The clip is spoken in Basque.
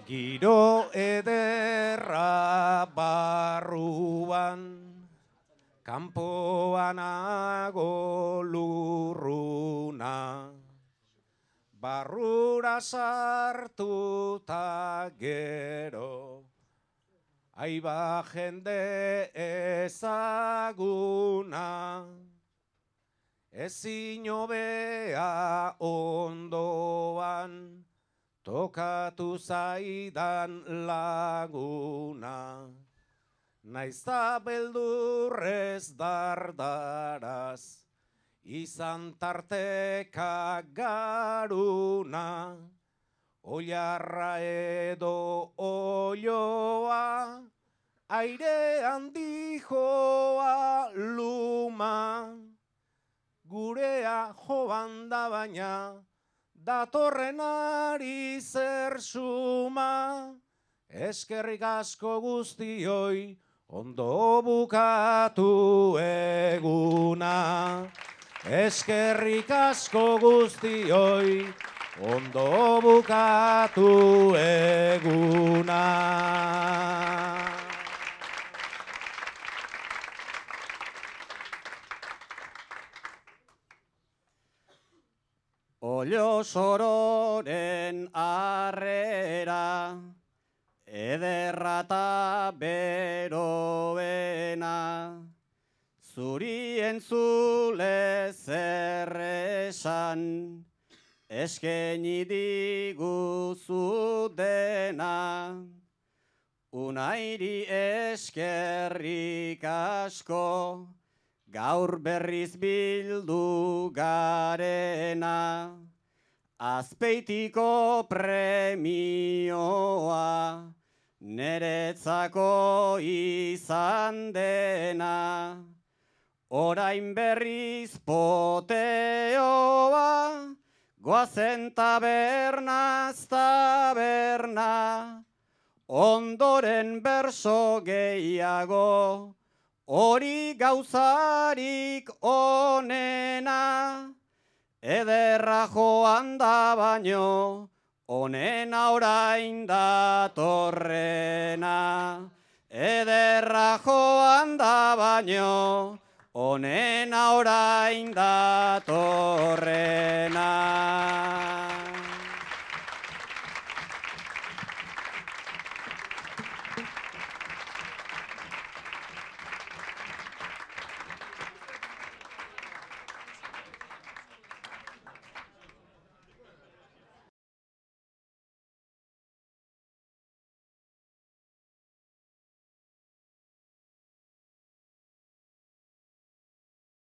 Giro ederra barruan, kanpoan nago lurruna, barrura sartuta gero, aiba jende ezaguna, ezin hobea ondoan, tokatu zaidan laguna, naizta beldurrez dardaraz, izan tarteka garuna, oilarra edo oioa, airean dijoa luma, gurea joan da baina, datorren ari zer suma, eskerrik asko guztioi, ondo bukatu eguna. Eskerrik asko guztioi, ondo bukatu eguna. Olio sororen arrera, ederra eta beroena, zuri entzule zer esan, eskaini diguzu dena, unairi eskerrik asko, gaur berriz bildu garena, Azpeitiko premioa, neretzako izan dena, orain berriz poteoa, goazen tabernaz taberna, ondoren berso gehiago, hori gauzarik onena, ederra joan da baino, onena orain datorrena. Ederra joan da baino, onena orain datorrena.